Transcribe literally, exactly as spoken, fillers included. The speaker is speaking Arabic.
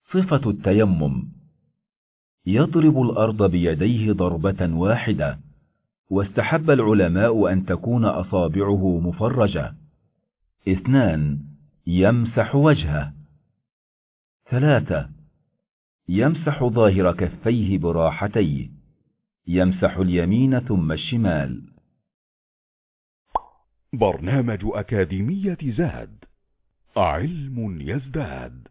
صفة التيمم: يضرب الأرض بيديه ضربة واحدة، واستحب العلماء أن تكون أصابعه مفرجة. اثنان، يمسح وجهه. ثلاثة، يمسح ظاهر كفيه براحتيه، يمسح اليمين ثم الشمال. برنامج أكاديمية زاد، علم يزداد.